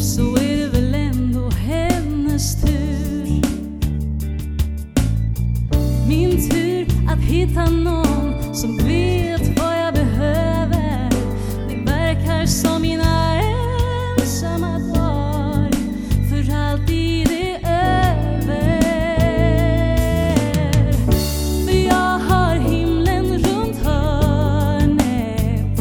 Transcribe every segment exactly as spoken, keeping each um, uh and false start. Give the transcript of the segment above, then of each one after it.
så är det väl ändå hennes tur. Min tur att hitta någon som vet vad jag behöver. Det verkar som mina ensamma dagar för alltid är över. För jag har himlen runt hörnet,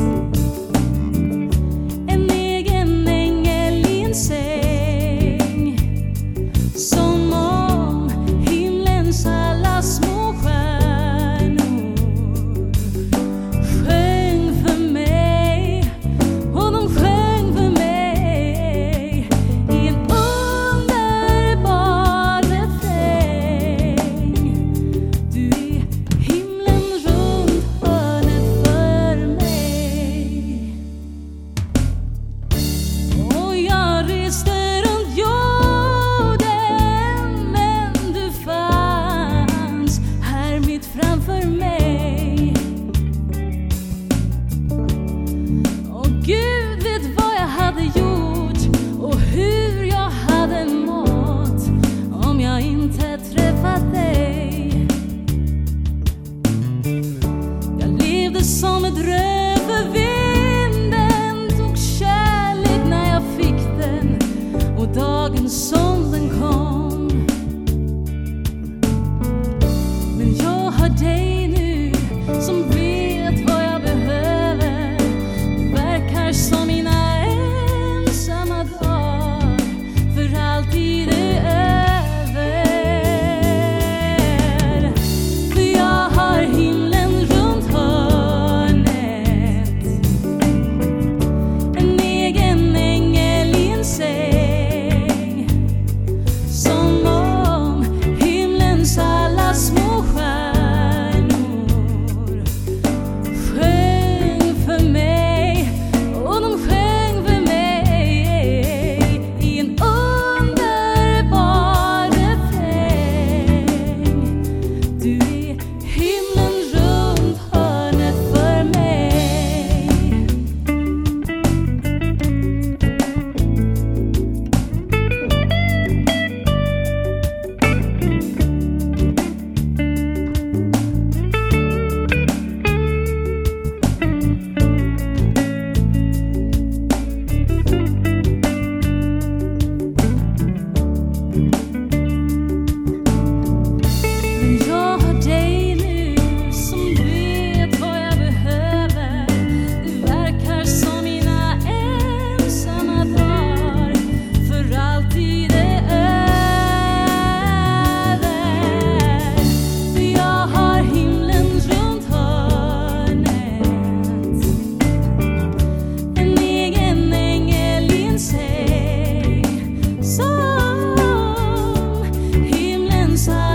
en egen ängel i en säng, som om himlens alla små stjärnor sjöng för mig. Och de sjöng för mig i en underbar refräng. Du är himlen runt hörnet för mig. Och jag reste runt jorden, men du fanns här mitt framför mig. Och Gud vet vad jag hade gjort och hur jag hade mått om jag inte träffat dig. Jag levde som ett röv för vinden, tog kärlek när jag fick den och dagen som den kom. Men jag har dig nu som vet vad jag behöver. Det verkar som mina ensamma dagar för alltid är över. För jag har himlen runt hörnet, en egen ängel i en säng, som om himlens alla små stjärnor sjöng för mig. Och de sjöng för mig i en underbar refräng. Du är himlen runt hörnet för mig. Men jag har dig nu som vet vad jag behöver. Det verkar som mina ensamma dagar för alltid är över. För jag har himlen runt hörnet, en egen ängel i en säng, som himlens alla